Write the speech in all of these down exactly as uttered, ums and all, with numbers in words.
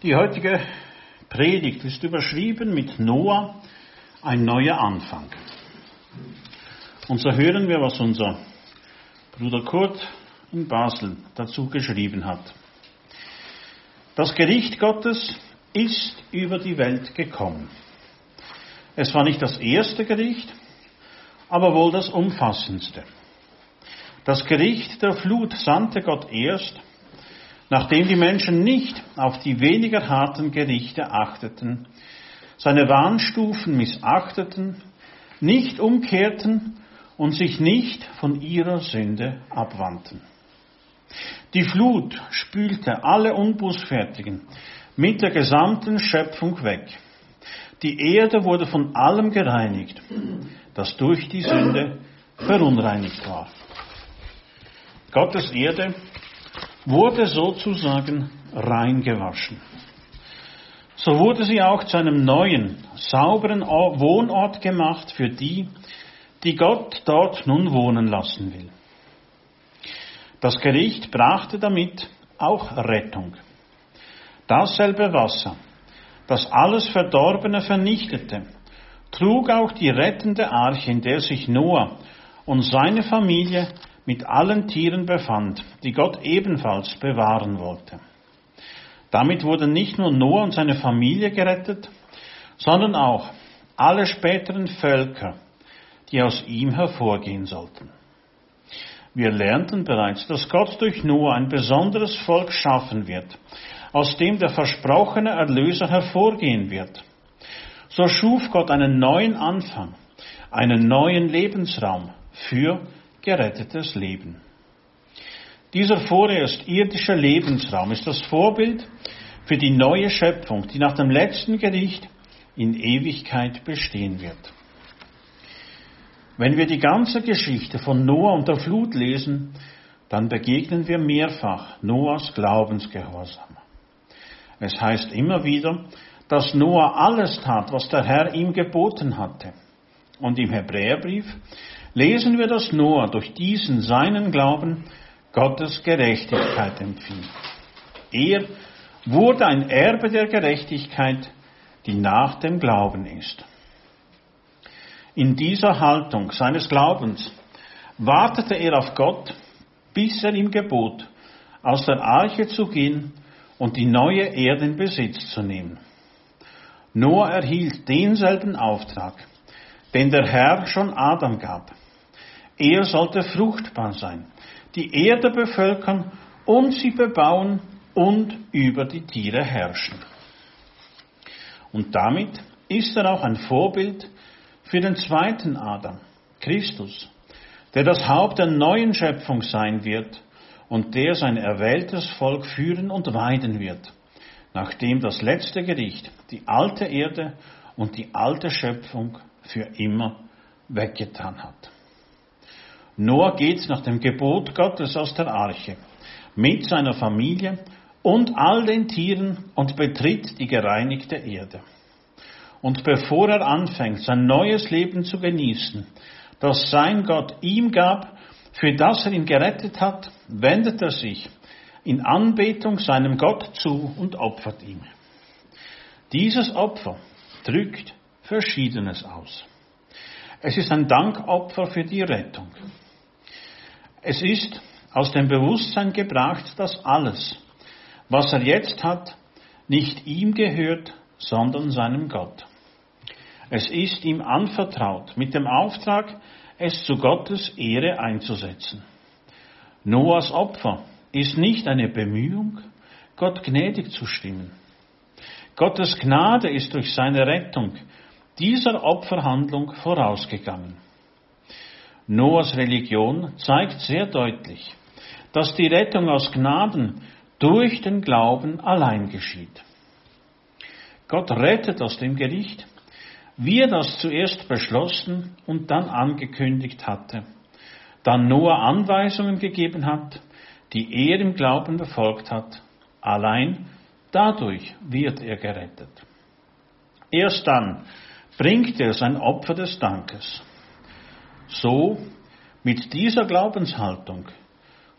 Die heutige Predigt ist überschrieben mit Noah, ein neuer Anfang. Und so hören wir, was unser Bruder Kurt in Basel dazu geschrieben hat. Das Gericht Gottes ist über die Welt gekommen. Es war nicht das erste Gericht, aber wohl das umfassendste. Das Gericht der Flut sandte Gott erst, nachdem die Menschen nicht auf die weniger harten Gerichte achteten, seine Warnstufen missachteten, nicht umkehrten und sich nicht von ihrer Sünde abwandten. Die Flut spülte alle Unbußfertigen mit der gesamten Schöpfung weg. Die Erde wurde von allem gereinigt, das durch die Sünde verunreinigt war. Gottes Erde wurde sozusagen reingewaschen. So wurde sie auch zu einem neuen, sauberen Wohnort gemacht für die, die Gott dort nun wohnen lassen will. Das Gericht brachte damit auch Rettung. Dasselbe Wasser, das alles Verdorbene vernichtete, trug auch die rettende Arche, in der sich Noah und seine Familie mit allen Tieren befand, die Gott ebenfalls bewahren wollte. Damit wurden nicht nur Noah und seine Familie gerettet, sondern auch alle späteren Völker, die aus ihm hervorgehen sollten. Wir lernten bereits, dass Gott durch Noah ein besonderes Volk schaffen wird, aus dem der versprochene Erlöser hervorgehen wird. So schuf Gott einen neuen Anfang, einen neuen Lebensraum für gerettetes Leben. Dieser vorerst irdische Lebensraum ist das Vorbild für die neue Schöpfung, die nach dem letzten Gericht in Ewigkeit bestehen wird. Wenn wir die ganze Geschichte von Noah und der Flut lesen, dann begegnen wir mehrfach Noahs Glaubensgehorsam. Es heißt immer wieder, dass Noah alles tat, was der Herr ihm geboten hatte. Und im Hebräerbrief lesen wir, dass Noah durch diesen seinen Glauben Gottes Gerechtigkeit empfing. Er wurde ein Erbe der Gerechtigkeit, die nach dem Glauben ist. In dieser Haltung seines Glaubens wartete er auf Gott, bis er ihm gebot, aus der Arche zu gehen und die neue Erde in Besitz zu nehmen. Noah erhielt denselben Auftrag, den der Herr schon Adam gab. Er sollte fruchtbar sein, die Erde bevölkern und sie bebauen und über die Tiere herrschen. Und damit ist er auch ein Vorbild für den zweiten Adam, Christus, der das Haupt der neuen Schöpfung sein wird und der sein erwähltes Volk führen und weiden wird, nachdem das letzte Gericht die alte Erde und die alte Schöpfung für immer weggetan hat. Noah geht nach dem Gebot Gottes aus der Arche mit seiner Familie und all den Tieren und betritt die gereinigte Erde. Und bevor er anfängt, sein neues Leben zu genießen, das sein Gott ihm gab, für das er ihn gerettet hat, wendet er sich in Anbetung seinem Gott zu und opfert ihm. Dieses Opfer drückt Verschiedenes aus. Es ist ein Dankopfer für die Rettung. Es ist aus dem Bewusstsein gebracht, dass alles, was er jetzt hat, nicht ihm gehört, sondern seinem Gott. Es ist ihm anvertraut, mit dem Auftrag, es zu Gottes Ehre einzusetzen. Noahs Opfer ist nicht eine Bemühung, Gott gnädig zu stimmen. Gottes Gnade ist durch seine Rettung dieser Opferhandlung vorausgegangen. Noahs Religion zeigt sehr deutlich, dass die Rettung aus Gnaden durch den Glauben allein geschieht. Gott rettet aus dem Gericht, wie er das zuerst beschlossen und dann angekündigt hatte, dann Noah Anweisungen gegeben hat, die er im Glauben befolgt hat. Allein dadurch wird er gerettet. Erst dann bringt er sein Opfer des Dankes. So, mit dieser Glaubenshaltung,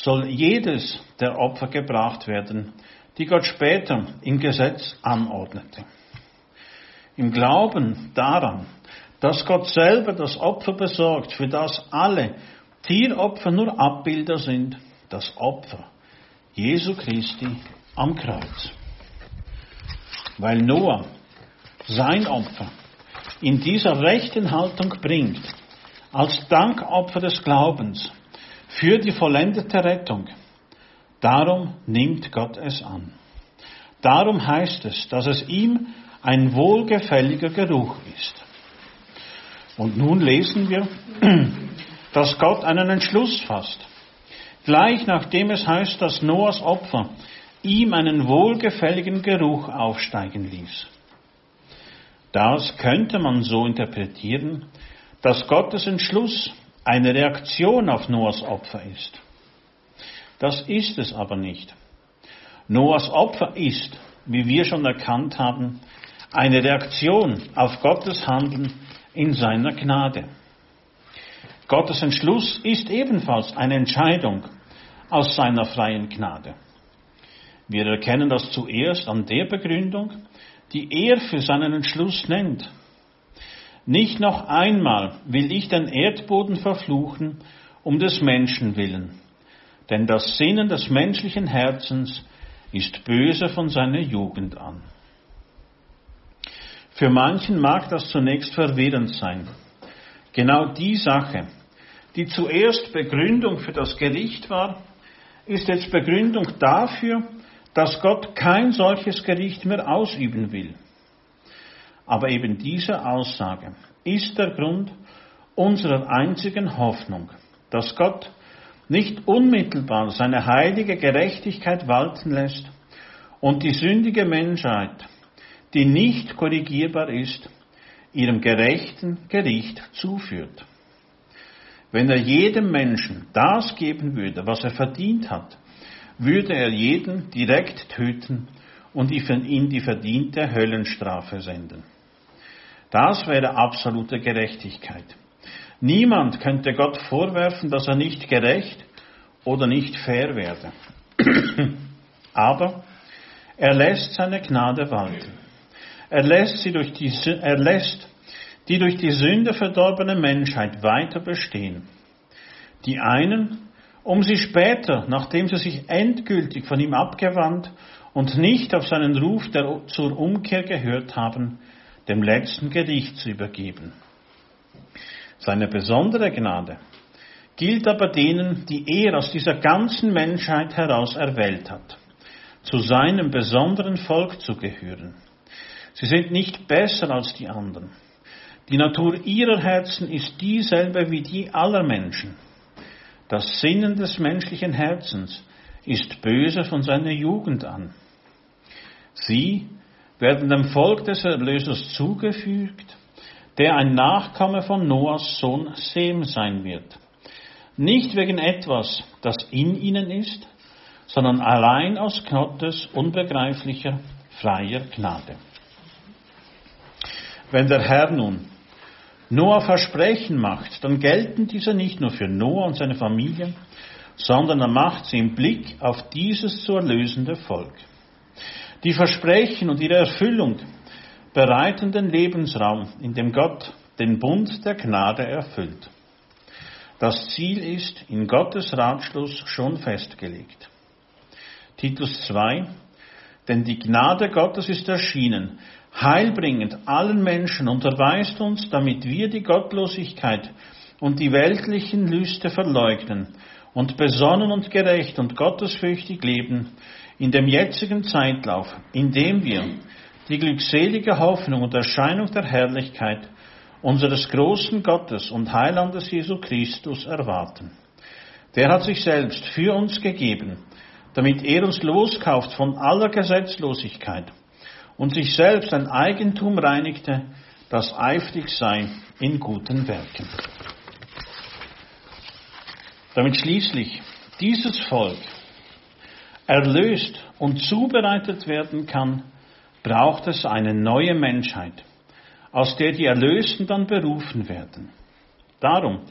soll jedes der Opfer gebracht werden, die Gott später im Gesetz anordnete. Im Glauben daran, dass Gott selber das Opfer besorgt, für das alle Tieropfer nur Abbilder sind, das Opfer Jesu Christi am Kreuz. Weil Noah sein Opfer in dieser rechten Haltung bringt, als Dankopfer des Glaubens für die vollendete Rettung, darum nimmt Gott es an. Darum heißt es, dass es ihm ein wohlgefälliger Geruch ist. Und nun lesen wir, dass Gott einen Entschluss fasst. Gleich nachdem es heißt, dass Noahs Opfer ihm einen wohlgefälligen Geruch aufsteigen ließ. Das könnte man so interpretieren, dass Gottes Entschluss eine Reaktion auf Noahs Opfer ist. Das ist es aber nicht. Noahs Opfer ist, wie wir schon erkannt haben, eine Reaktion auf Gottes Handeln in seiner Gnade. Gottes Entschluss ist ebenfalls eine Entscheidung aus seiner freien Gnade. Wir erkennen das zuerst an der Begründung, die er für seinen Entschluss nennt. Nicht noch einmal will ich den Erdboden verfluchen, um des Menschen willen, denn das Sinnen des menschlichen Herzens ist böse von seiner Jugend an. Für manchen mag das zunächst verwirrend sein. Genau die Sache, die zuerst Begründung für das Gericht war, ist jetzt Begründung dafür, dass Gott kein solches Gericht mehr ausüben will. Aber eben diese Aussage ist der Grund unserer einzigen Hoffnung, dass Gott nicht unmittelbar seine heilige Gerechtigkeit walten lässt und die sündige Menschheit, die nicht korrigierbar ist, ihrem gerechten Gericht zuführt. Wenn er jedem Menschen das geben würde, was er verdient hat, würde er jeden direkt töten und ihm die verdiente Höllenstrafe senden. Das wäre absolute Gerechtigkeit. Niemand könnte Gott vorwerfen, dass er nicht gerecht oder nicht fair werde. Aber er lässt seine Gnade walten. Er lässt, sie durch die, er lässt die durch die Sünde verdorbene Menschheit weiter bestehen. Die einen, um sie später, nachdem sie sich endgültig von ihm abgewandt und nicht auf seinen Ruf der, zur Umkehr gehört haben, dem letzten Gericht zu übergeben. Seine besondere Gnade gilt aber denen, die er aus dieser ganzen Menschheit heraus erwählt hat, zu seinem besonderen Volk zu gehören. Sie sind nicht besser als die anderen. Die Natur ihrer Herzen ist dieselbe wie die aller Menschen. Das Sinnen des menschlichen Herzens ist böse von seiner Jugend an. Sie werden dem Volk des Erlösers zugefügt, der ein Nachkomme von Noahs Sohn Sem sein wird. Nicht wegen etwas, das in ihnen ist, sondern allein aus Gottes unbegreiflicher, freier Gnade. Wenn der Herr nun Noah Versprechen macht, dann gelten diese nicht nur für Noah und seine Familie, sondern er macht sie im Blick auf dieses zu erlösende Volk. Die Versprechen und ihre Erfüllung bereiten den Lebensraum, in dem Gott den Bund der Gnade erfüllt. Das Ziel ist in Gottes Ratschluss schon festgelegt. Titus zwei, denn die Gnade Gottes ist erschienen, heilbringend allen Menschen und erweist uns, damit wir die Gottlosigkeit und die weltlichen Lüste verleugnen und besonnen und gerecht und gottesfürchtig leben in dem jetzigen Zeitlauf, indem wir die glückselige Hoffnung und Erscheinung der Herrlichkeit unseres großen Gottes und Heilandes Jesu Christus erwarten. Der hat sich selbst für uns gegeben, damit er uns loskauft von aller Gesetzlosigkeit und sich selbst ein Eigentum reinigte, das eifrig sei in guten Werken. Damit schließlich dieses Volk erlöst und zubereitet werden kann, braucht es eine neue Menschheit, aus der die Erlösten dann berufen werden. Darum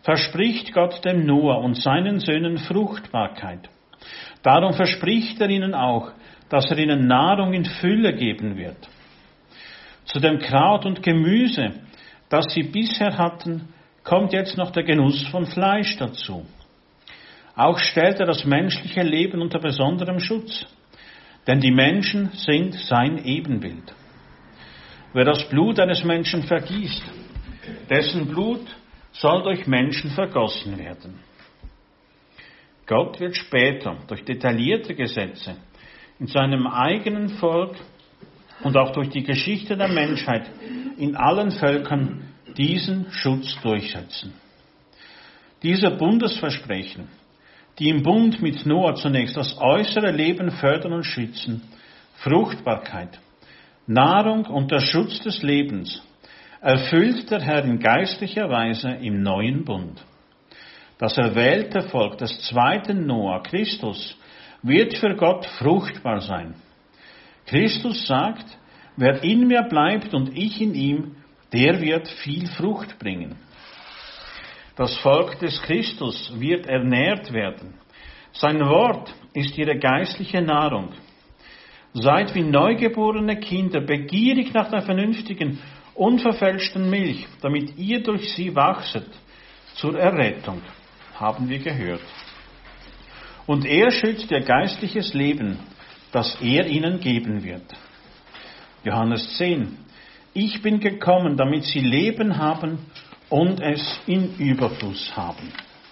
verspricht Gott dem Noah und seinen Söhnen Fruchtbarkeit. Darum verspricht er ihnen auch, dass er ihnen Nahrung in Fülle geben wird. Zu dem Kraut und Gemüse, das sie bisher hatten, kommt jetzt noch der Genuss von Fleisch dazu. Auch stellt er das menschliche Leben unter besonderem Schutz, denn die Menschen sind sein Ebenbild. Wer das Blut eines Menschen vergießt, dessen Blut soll durch Menschen vergossen werden. Gott wird später durch detaillierte Gesetze in seinem eigenen Volk und auch durch die Geschichte der Menschheit in allen Völkern diesen Schutz durchsetzen. Diese Bundesversprechen, die im Bund mit Noah zunächst das äußere Leben fördern und schützen, Fruchtbarkeit, Nahrung und der Schutz des Lebens, erfüllt der Herr in geistlicher Weise im neuen Bund. Das erwählte Volk des zweiten Noah, Christus, wird für Gott fruchtbar sein. Christus sagt, wer in mir bleibt und ich in ihm, der wird viel Frucht bringen. Das Volk des Christus wird ernährt werden. Sein Wort ist ihre geistliche Nahrung. Seid wie neugeborene Kinder begierig nach der vernünftigen, unverfälschten Milch, damit ihr durch sie wachset zur Errettung, haben wir gehört. Und er schützt ihr geistliches Leben, das er ihnen geben wird. Johannes zehn. Ich bin gekommen, damit sie Leben haben und es in Überfluss haben.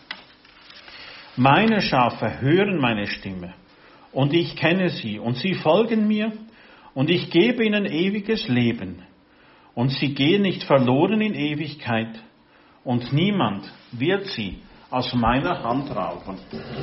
Meine Schafe hören meine Stimme, und ich kenne sie, und sie folgen mir, und ich gebe ihnen ewiges Leben, und sie gehen nicht verloren in Ewigkeit, und niemand wird sie aus meiner Hand rauben.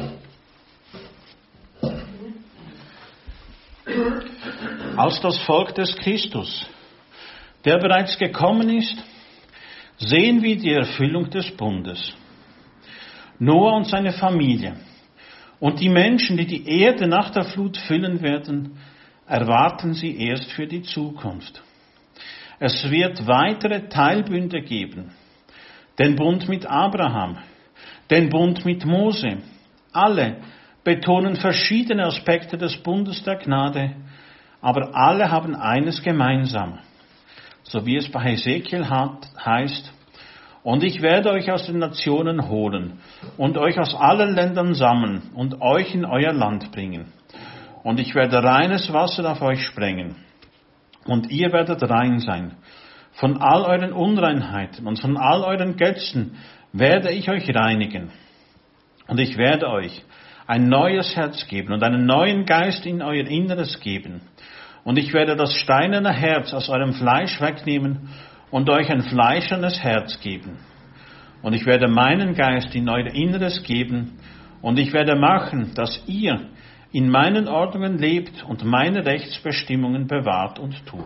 Als das Volk des Christus, der bereits gekommen ist, sehen wir die Erfüllung des Bundes. Noah und seine Familie und die Menschen, die die Erde nach der Flut füllen werden, erwarten sie erst für die Zukunft. Es wird weitere Teilbünde geben. Den Bund mit Abraham, den Bund mit Mose. Alle betonen verschiedene Aspekte des Bundes der Gnade, aber alle haben eines gemeinsam. So wie es bei Hesekiel hat, heißt, und ich werde euch aus den Nationen holen und euch aus allen Ländern sammeln und euch in euer Land bringen. Und ich werde reines Wasser auf euch sprengen. Und ihr werdet rein sein. Von all euren Unreinheiten und von all euren Götzen werde ich euch reinigen. Und ich werde euch ein neues Herz geben und einen neuen Geist in euer Inneres geben. Und ich werde das steinerne Herz aus eurem Fleisch wegnehmen und euch ein fleischernes Herz geben. Und ich werde meinen Geist in euer Inneres geben und ich werde machen, dass ihr in meinen Ordnungen lebt und meine Rechtsbestimmungen bewahrt und tut.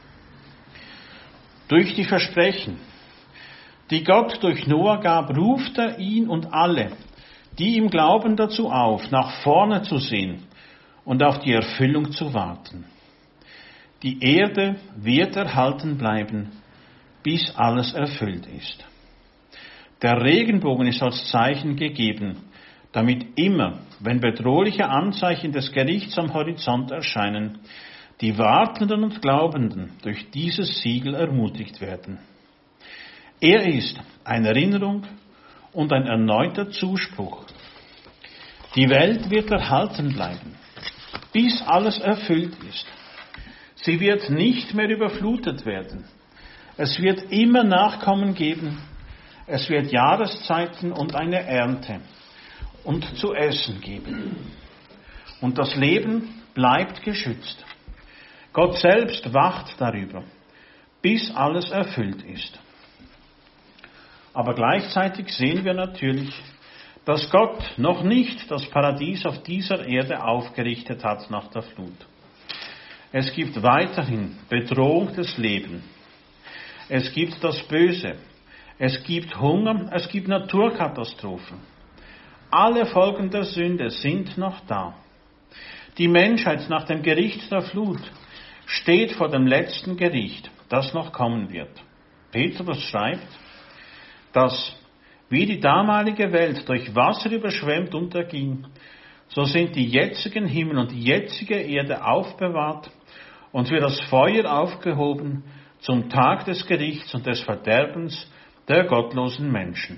Durch die Versprechen, die Gott durch Noah gab, ruft er ihn und alle, die ihm glauben, dazu auf, nach vorne zu sehen und auf die Erfüllung zu warten. Die Erde wird erhalten bleiben, bis alles erfüllt ist. Der Regenbogen ist als Zeichen gegeben, damit immer, wenn bedrohliche Anzeichen des Gerichts am Horizont erscheinen, die Wartenden und Glaubenden durch dieses Siegel ermutigt werden. Er ist eine Erinnerung und ein erneuter Zuspruch. Die Welt wird erhalten bleiben, bis alles erfüllt ist. Sie wird nicht mehr überflutet werden. Es wird immer Nachkommen geben. Es wird Jahreszeiten und eine Ernte und zu essen geben. Und das Leben bleibt geschützt. Gott selbst wacht darüber, bis alles erfüllt ist. Aber gleichzeitig sehen wir natürlich, dass Gott noch nicht das Paradies auf dieser Erde aufgerichtet hat nach der Flut. Es gibt weiterhin Bedrohung des Lebens. Es gibt das Böse. Es gibt Hunger. Es gibt Naturkatastrophen. Alle Folgen der Sünde sind noch da. Die Menschheit nach dem Gericht der Flut steht vor dem letzten Gericht, das noch kommen wird. Petrus schreibt, dass Wie die damalige Welt durch Wasser überschwemmt unterging, so sind die jetzigen Himmel und die jetzige Erde aufbewahrt und für das Feuer aufgehoben zum Tag des Gerichts und des Verderbens der gottlosen Menschen.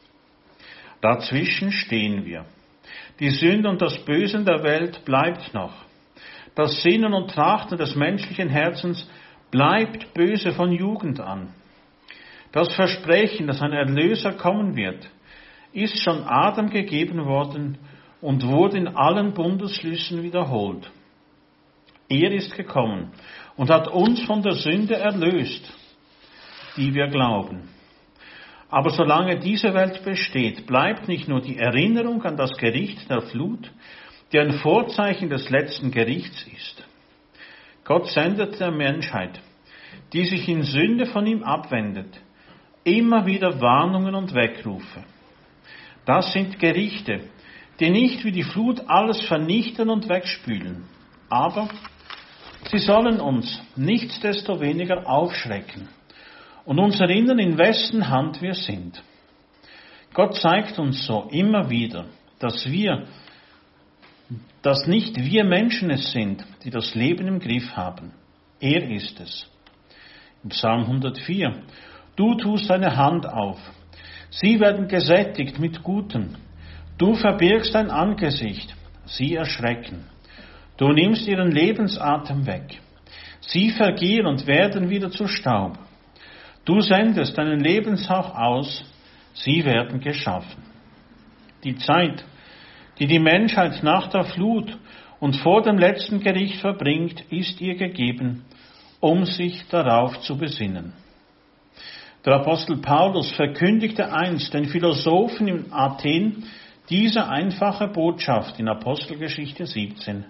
Dazwischen stehen wir. Die Sünde und das Böse der Welt bleibt noch. Das Sinnen und Trachten des menschlichen Herzens bleibt böse von Jugend an. Das Versprechen, dass ein Erlöser kommen wird, ist schon Adam gegeben worden und wurde in allen Bundesschlüssen wiederholt. Er ist gekommen und hat uns von der Sünde erlöst, die wir glauben. Aber solange diese Welt besteht, bleibt nicht nur die Erinnerung an das Gericht der Flut, die ein Vorzeichen des letzten Gerichts ist. Gott sendet der Menschheit, die sich in Sünde von ihm abwendet, immer wieder Warnungen und Weckrufe. Das sind Gerichte, die nicht wie die Flut alles vernichten und wegspülen, aber sie sollen uns nichtsdestoweniger aufschrecken und uns erinnern, in wessen Hand wir sind. Gott zeigt uns so immer wieder, dass wir, dass nicht wir Menschen es sind, die das Leben im Griff haben. Er ist es. Im Psalm hundertvier: Du tust deine Hand auf, sie werden gesättigt mit Gutem. Du verbirgst dein Angesicht, sie erschrecken. Du nimmst ihren Lebensatem weg. Sie vergehen und werden wieder zu Staub. Du sendest deinen Lebenshauch aus, sie werden geschaffen. Die Zeit, die die Menschheit nach der Flut und vor dem letzten Gericht verbringt, ist ihr gegeben, um sich darauf zu besinnen. Der Apostel Paulus verkündigte einst den Philosophen in Athen diese einfache Botschaft in Apostelgeschichte siebzehn.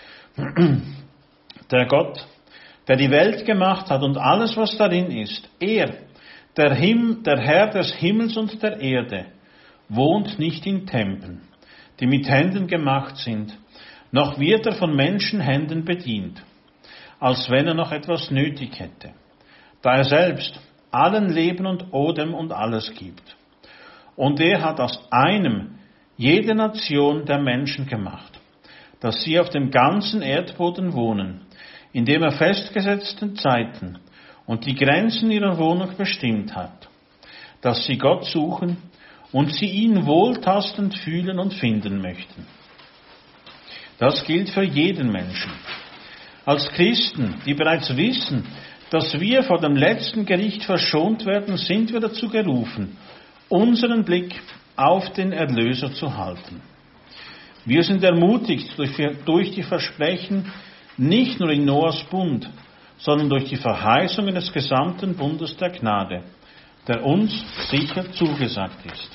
Der Gott, der die Welt gemacht hat und alles, was darin ist, er, der, Him, der Herr des Himmels und der Erde, wohnt nicht in Tempeln, die mit Händen gemacht sind, noch wird er von Menschenhänden bedient, als wenn er noch etwas nötig hätte, da er selbst allen Leben und Odem und alles gibt. Und er hat aus einem jede Nation der Menschen gemacht, dass sie auf dem ganzen Erdboden wohnen, indem er festgesetzten Zeiten und die Grenzen ihrer Wohnung bestimmt hat, dass sie Gott suchen und sie ihn wohltastend fühlen und finden möchten. Das gilt für jeden Menschen. Als Christen, die bereits wissen, dass wir vor dem letzten Gericht verschont werden, sind wir dazu gerufen, unseren Blick auf den Erlöser zu halten. Wir sind ermutigt durch die Versprechen, nicht nur in Noahs Bund, sondern durch die Verheißungen des gesamten Bundes der Gnade, der uns sicher zugesagt ist.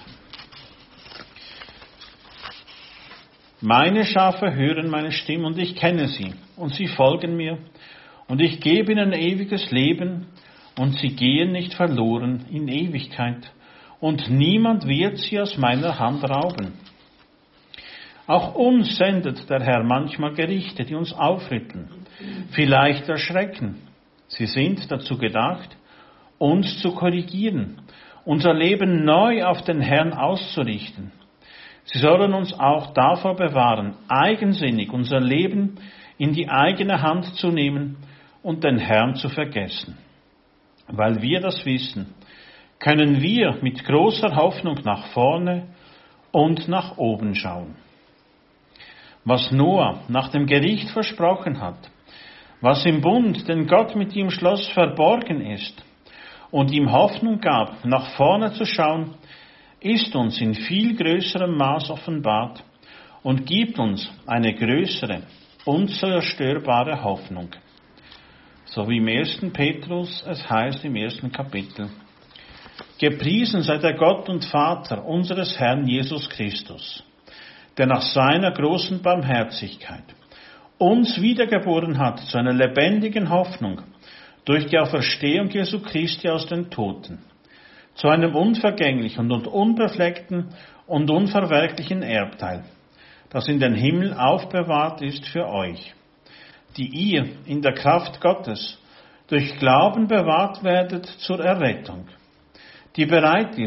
Meine Schafe hören meine Stimme und ich kenne sie und sie folgen mir und ich gebe ihnen ewiges Leben und sie gehen nicht verloren in Ewigkeit und niemand wird sie aus meiner Hand rauben. Auch uns sendet der Herr manchmal Gerichte, die uns aufrütteln, vielleicht erschrecken. Sie sind dazu gedacht, uns zu korrigieren, unser Leben neu auf den Herrn auszurichten. Sie sollen uns auch davor bewahren, eigensinnig unser Leben in die eigene Hand zu nehmen und den Herrn zu vergessen. Weil wir das wissen, können wir mit großer Hoffnung nach vorne und nach oben schauen. Was Noah nach dem Gericht versprochen hat, was im Bund, den Gott mit ihm schloss, verborgen ist und ihm Hoffnung gab, nach vorne zu schauen, ist uns in viel größerem Maß offenbart und gibt uns eine größere, unzerstörbare Hoffnung. So wie im ersten Petrus es heißt im ersten Kapitel: Gepriesen sei der Gott und Vater unseres Herrn Jesus Christus, der nach seiner großen Barmherzigkeit uns wiedergeboren hat zu einer lebendigen Hoffnung durch die Auferstehung Jesu Christi aus den Toten, zu einem unvergänglichen und unbefleckten und unverwerklichen Erbteil, das in den Himmel aufbewahrt ist für euch, die ihr in der Kraft Gottes durch Glauben bewahrt werdet zur Errettung, die bereit ist,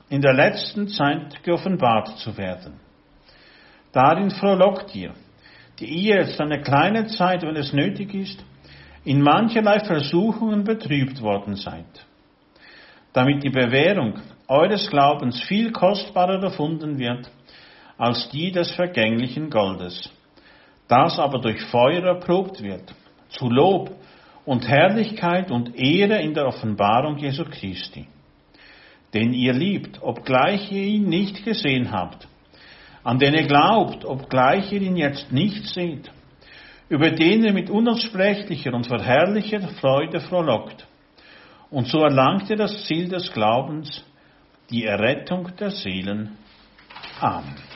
in der letzten Zeit geoffenbart zu werden. Darin frohlockt ihr, die ihr jetzt eine kleine Zeit, wenn es nötig ist, in mancherlei Versuchungen betrübt worden seid, damit die Bewährung eures Glaubens viel kostbarer erfunden wird als die des vergänglichen Goldes, das aber durch Feuer erprobt wird, zu Lob und Herrlichkeit und Ehre in der Offenbarung Jesu Christi. Den ihr liebt, obgleich ihr ihn nicht gesehen habt, an den ihr glaubt, obgleich ihr ihn jetzt nicht seht, über den ihr mit unaussprechlicher und verherrlichter Freude frohlockt. Und so erlangt ihr das Ziel des Glaubens, die Errettung der Seelen. Amen.